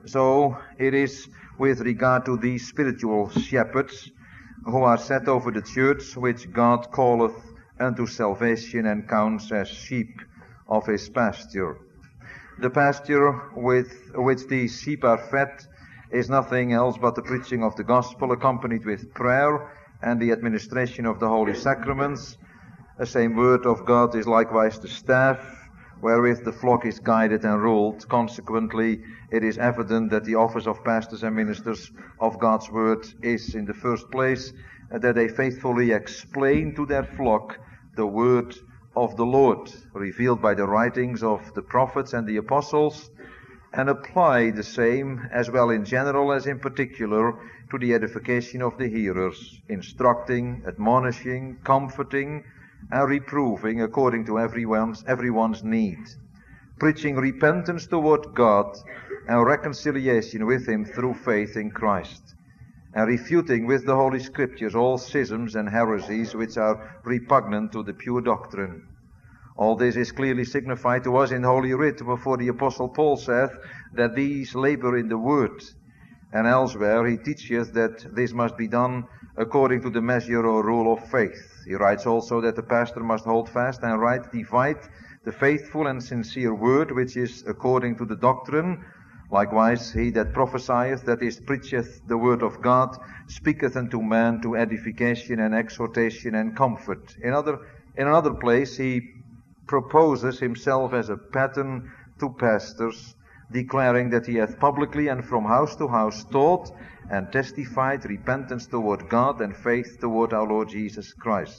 so it is with regard to these spiritual shepherds who are set over the church, which God calleth unto salvation and counts as sheep of his pasture. The pasture with which these sheep are fed is nothing else but the preaching of the gospel, accompanied with prayer and the administration of the holy sacraments. The same word of God is likewise the staff wherewith the flock is guided and ruled. Consequently, it is evident that the office of pastors and ministers of God's word is, in the first place, that they faithfully explain to their flock the word of the Lord, revealed by the writings of the prophets and the apostles, and apply the same, as well in general as in particular, to the edification of the hearers, instructing, admonishing, comforting, and reproving according to everyone's need, preaching repentance toward God and reconciliation with him through faith in Christ, and refuting with the Holy Scriptures all schisms and heresies which are repugnant to the pure doctrine. All this is clearly signified to us in Holy Writ, for the Apostle Paul saith that these labor in the word, and elsewhere he teacheth that this must be done according to the measure or rule of faith. He writes also that the pastor must hold fast and right divide the faithful and sincere word which is according to the doctrine. Likewise, he that prophesieth, that is, preacheth the word of God, speaketh unto man to edification and exhortation and comfort. In another place, he proposes himself as a pattern to pastors, declaring that he hath publicly and from house to house taught and testified repentance toward God and faith toward our Lord Jesus Christ.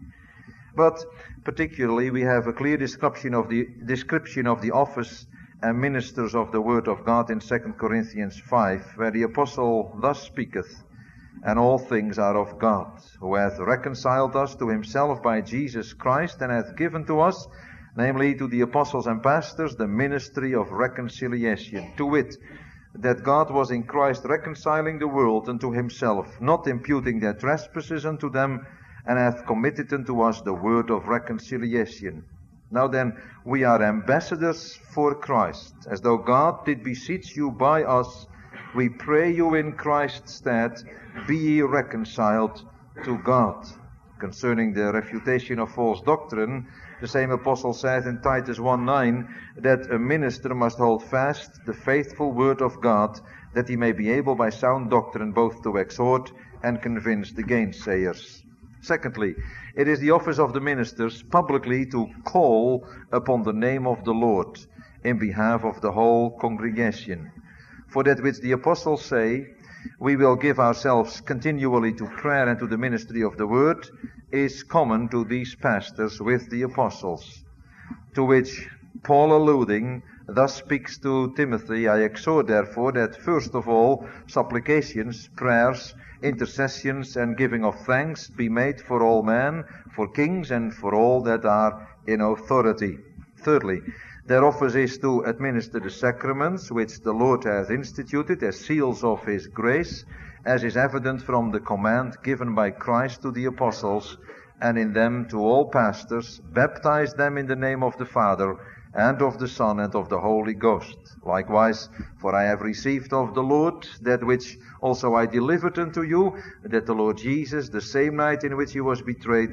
But particularly we have a clear description of the office and ministers of the word of God in 2 Corinthians 5, where the apostle thus speaketh, "And all things are of God, who hath reconciled us to himself by Jesus Christ, and hath given to us, namely to the apostles and pastors, the ministry of reconciliation, to wit, that God was in Christ reconciling the world unto himself, not imputing their trespasses unto them, and hath committed unto us the word of reconciliation. Now then, we are ambassadors for Christ, as though God did beseech you by us. We pray you in Christ's stead, be ye reconciled to God." Concerning the refutation of false doctrine, the same apostle saith in Titus 1:9 that a minister must hold fast the faithful word of God, that he may be able by sound doctrine both to exhort and convince the gainsayers. Secondly, it is the office of the ministers publicly to call upon the name of the Lord in behalf of the whole congregation. For that which the apostles say, "We will give ourselves continually to prayer and to the ministry of the word," is common to these pastors with the apostles. To which Paul, alluding, thus speaks to Timothy, "I exhort therefore that first of all supplications, prayers, intercessions, and giving of thanks be made for all men, for kings, and for all that are in authority." Thirdly, Their office is to administer the sacraments which the Lord hath instituted as seals of his grace, as is evident from the command given by Christ to the apostles, and in them to all pastors, baptize them in the name of the Father, and of the Son, and of the Holy Ghost. Likewise, for I have received of the Lord that which also I delivered unto you, that the Lord Jesus, the same night in which he was betrayed,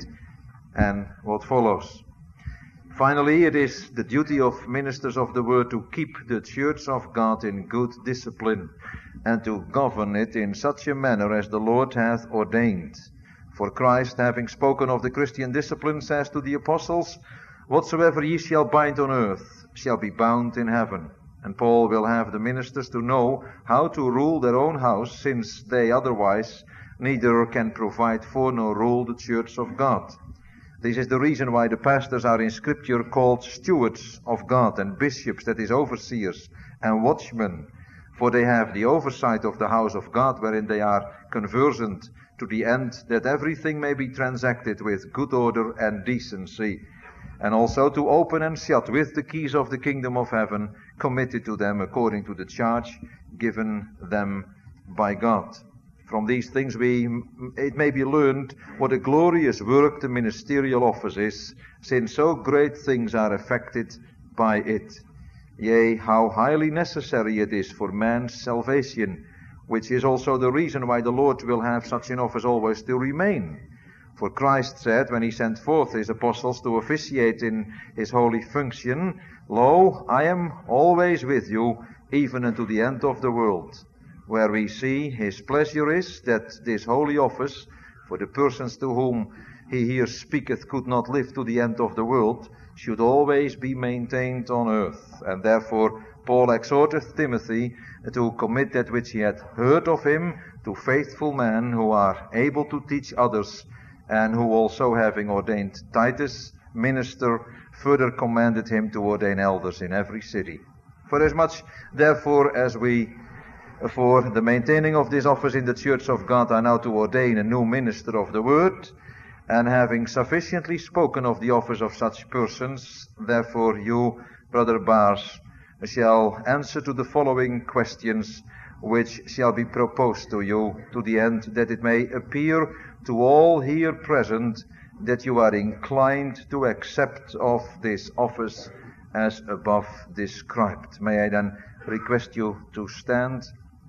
and what follows. Finally, it is the duty of ministers of the word to keep the church of God in good discipline, and to govern it in such a manner as the Lord hath ordained. For Christ, having spoken of the Christian discipline, says to the apostles, whatsoever ye shall bind on earth shall be bound in heaven. And Paul will have the ministers to know how to rule their own house, since they otherwise neither can provide for nor rule the church of God. This is the reason why the pastors are in Scripture called stewards of God, and bishops, that is, overseers, and watchmen, for they have the oversight of the house of God, wherein they are conversant, to the end that everything may be transacted with good order and decency, and also to open and shut with the keys of the kingdom of heaven, committed to them according to the charge given them by God. From these things it may be learned what a glorious work the ministerial office is, since so great things are effected by it. Yea, how highly necessary it is for man's salvation, which is also the reason why the Lord will have such an office always to remain. For Christ said, when he sent forth his apostles to officiate in his holy function, Lo, I am always with you, even unto the end of the world. Where we see his pleasure is that this holy office, for the persons to whom he here speaketh could not live to the end of the world, should always be maintained on earth. And therefore Paul exhorteth Timothy to commit that which he had heard of him to faithful men who are able to teach others, and who also, having ordained Titus minister, further commanded him to ordain elders in every city. Forasmuch, therefore, as we, for the maintaining of this office in the church of God, are now to ordain a new minister of the word, and having sufficiently spoken of the office of such persons, therefore you, Brother Baars, shall answer to the following questions, which shall be proposed to you, to the end that it may appear to all here present that you are inclined to accept of this office as above described. May I then request you to stand?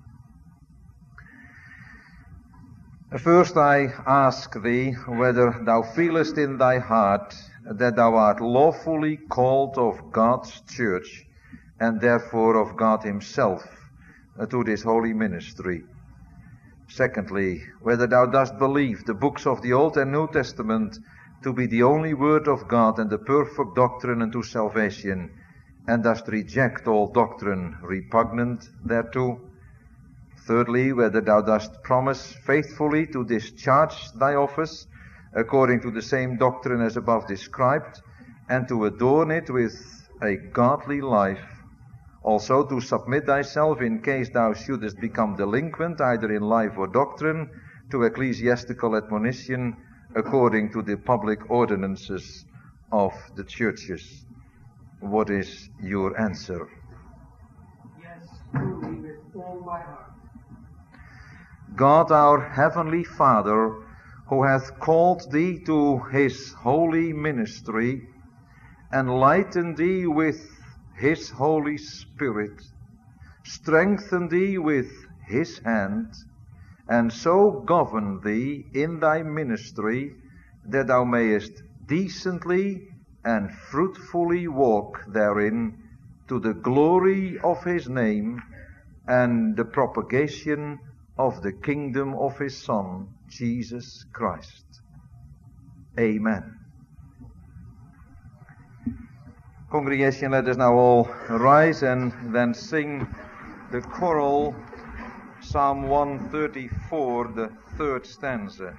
First I ask thee whether thou feelest in thy heart that thou art lawfully called of God's church, and therefore of God himself, to this holy ministry. Secondly, whether thou dost believe the books of the Old and New Testament to be the only word of God and the perfect doctrine unto salvation, and dost reject all doctrine repugnant thereto. Thirdly, whether thou dost promise faithfully to discharge thy office according to the same doctrine as above described, and to adorn it with a godly life, also to submit thyself, in case thou shouldest become delinquent either in life or doctrine, to ecclesiastical admonition according to the public ordinances of the churches. What is your answer? Yes, truly, with all my heart. God, our heavenly Father, who hath called thee to his holy ministry, enlighten thee with his Holy Spirit, strengthen thee with his hand, and so govern thee in thy ministry, that thou mayest decently and fruitfully walk therein, to the glory of his name and the propagation of the kingdom of his Son, Jesus Christ. Amen. Congregation, let us now all rise and then sing the choral Psalm 134, the third stanza.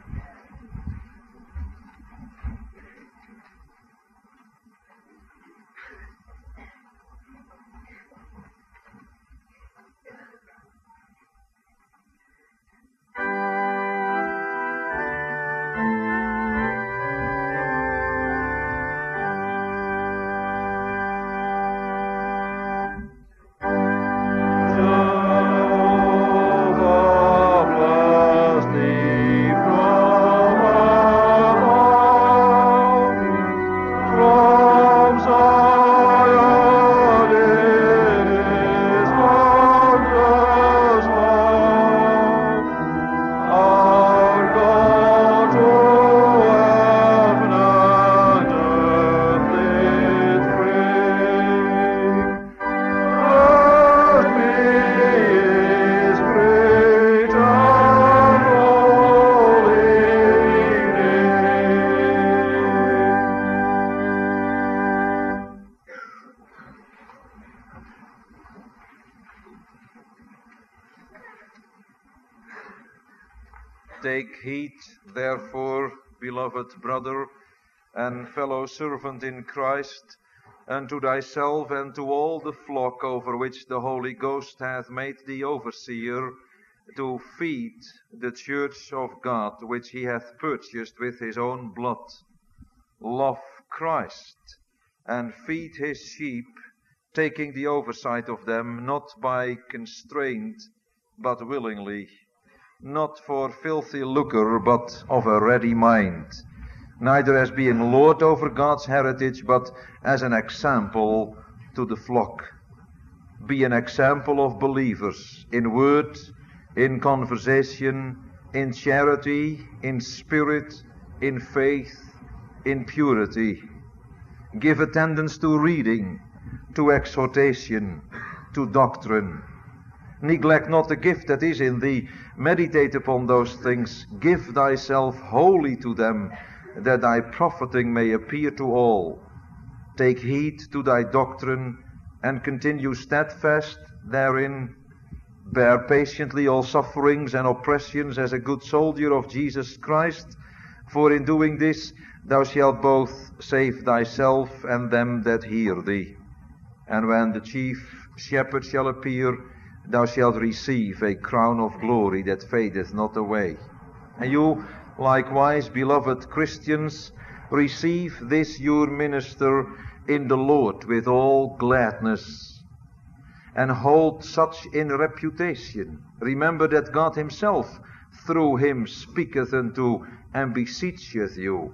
Take heed, therefore, beloved brother and fellow servant in Christ, unto thyself and to all the flock over which the Holy Ghost hath made thee overseer, to feed the church of God, which he hath purchased with his own blood. Love Christ, and feed his sheep, taking the oversight of them, not by constraint, but willingly, not for filthy lucre, but of a ready mind, neither as being lord over God's heritage, but as an example to the flock. Be an example of believers in word, in conversation, in charity, in spirit, in faith, in purity. Give attendance to reading, to exhortation, to doctrine. Neglect not the gift that is in thee. Meditate upon those things. Give thyself wholly to them, that thy profiting may appear to all. Take heed to thy doctrine, and continue steadfast therein. Bear patiently all sufferings and oppressions as a good soldier of Jesus Christ. For in doing this thou shalt both save thyself and them that hear thee. And when the chief shepherd shall appear, thou shalt receive a crown of glory that fadeth not away. And you, likewise, beloved Christians, receive this your minister in the Lord with all gladness, and hold such in reputation. Remember that God himself through him speaketh unto and beseecheth you.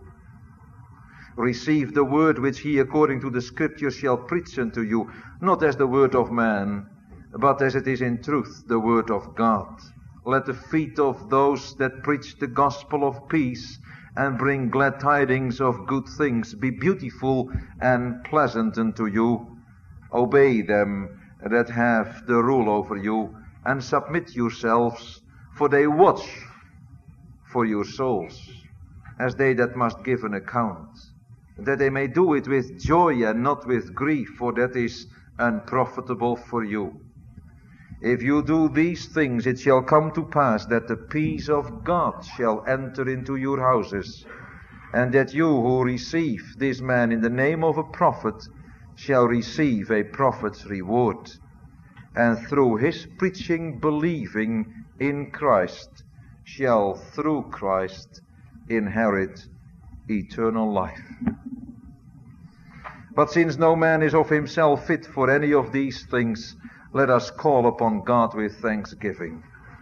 Receive the word which he according to the Scripture shall preach unto you, not as the word of man, but as it is in truth the word of God. Let the feet of those that preach the gospel of peace and bring glad tidings of good things be beautiful and pleasant unto you. Obey them that have the rule over you, and submit yourselves, for they watch for your souls, as they that must give an account, that they may do it with joy and not with grief, for that is unprofitable for you. If you do these things, it shall come to pass that the peace of God shall enter into your houses, and that you who receive this man in the name of a prophet shall receive a prophet's reward, and through his preaching believing in Christ shall through Christ inherit eternal life. But since no man is of himself fit for any of these things, let us call upon God with thanksgiving.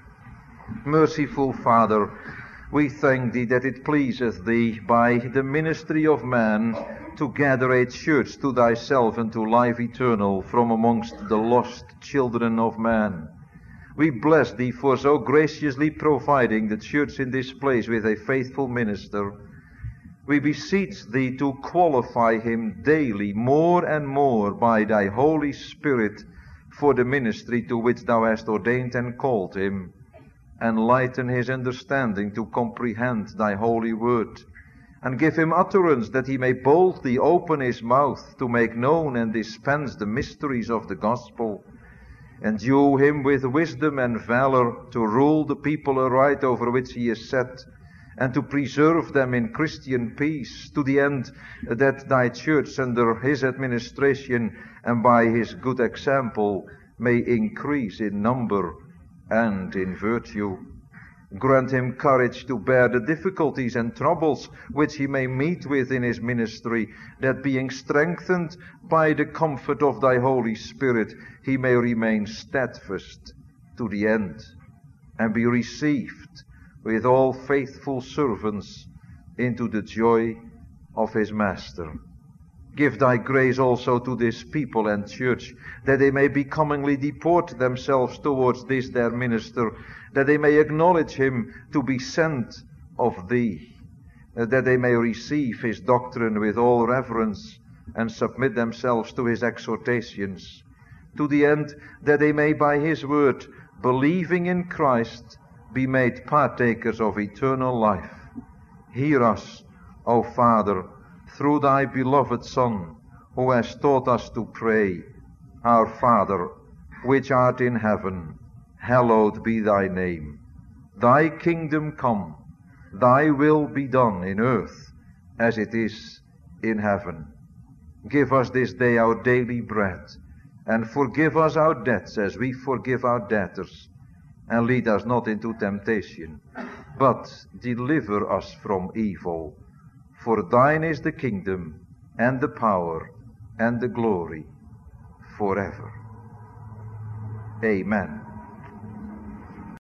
Merciful Father, we thank thee that it pleaseth thee by the ministry of man to gather a church to thyself unto life eternal from amongst the lost children of man. We bless thee for so graciously providing the church in this place with a faithful minister. We beseech thee to qualify him daily more and more by thy Holy Spirit for the ministry to which thou hast ordained and called him. Enlighten his understanding to comprehend thy holy word, and give him utterance that he may boldly open his mouth to make known and dispense the mysteries of the gospel. Endue him with wisdom and valor to rule the people aright over which he is set, and to preserve them in Christian peace, to the end that thy church under his administration and by his good example may increase in number and in virtue. Grant him courage to bear the difficulties and troubles which he may meet with in his ministry, that being strengthened by the comfort of thy Holy Spirit, he may remain steadfast to the end, and be received with all faithful servants into the joy of his Master. Give thy grace also to this people and church, that they may becomingly deport themselves towards this their minister, that they may acknowledge him to be sent of thee, that they may receive his doctrine with all reverence, and submit themselves to his exhortations, to the end that they may by his word, believing in Christ, be made partakers of eternal life. Hear us, O Father, through thy beloved Son, who has taught us to pray, Our Father, which art in heaven, hallowed be thy name. Thy kingdom come, thy will be done in earth as it is in heaven. Give us this day our daily bread, and forgive us our debts as we forgive our debtors. And lead us not into temptation, but deliver us from evil. For thine is the kingdom, and the power, and the glory, forever. Amen.